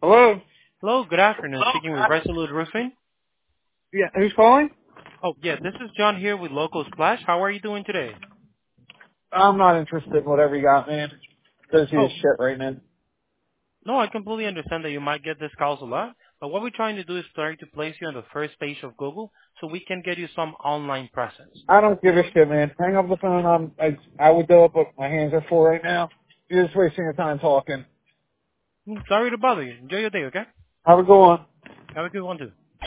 Hello? Hello, good afternoon. Speaking with Resolute Roofing. Yeah, who's calling? Oh, yeah, this is John here with Local Splash. How are you doing today? I'm not interested in whatever you got, man. Busy as Oh, shit right now. no, I completely understand that you might get this calls a lot, but what we're trying to do is trying to place you on the first page of Google so we can get you some online presence. I don't give a shit, man. Hang up the phone. I would do it, but my hands are full right now. You're just wasting your time talking. Sorry to bother you. Enjoy your day, okay? Have a good one. Have a good one, too.